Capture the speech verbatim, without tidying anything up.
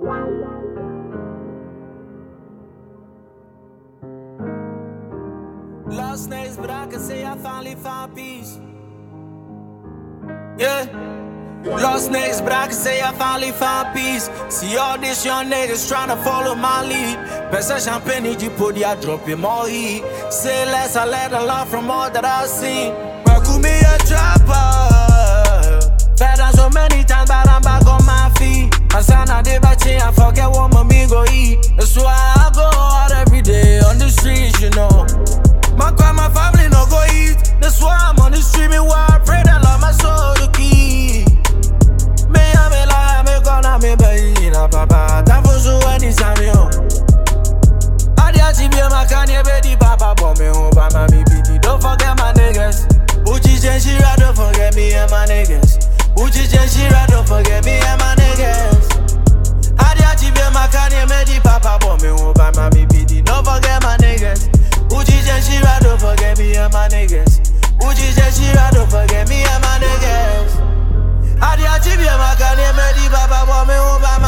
Lost nights, but I can say I finally found peace. Yeah. Lost niggas, but I can say I finally found peace. See all these young niggas tryna follow my lead. Pesa champagne, you put ya drop in more heat. Say less, I let a lot from all that I've seen. Call me a dropper. Fed down so many times, but I'm back on my feet. I sign a day back I forget what my me go eat. That's why I go out every day on the streets, you know. My grandma family no go eat. That's why I'm on the street, me where I pray that Lord my soul to keep. Me a me la me gonna me baby na papa. Tafuzu any samio. Adi ati be my kanye baby papa, but me home by my baby. Don't forget my niggas. Uchi Jenshira, don't forget me and my niggas. Uchi Jenshira, don't forget me and my niggas. Adi ati be my kanye baby papa, but me home by my baby. Don't forget my niggas. Uchi Jenshira, don't forget me and my niggas. Uchi Jenshira, don't forget me and my niggas. Adi ati be my kanye baby papa, but me home by my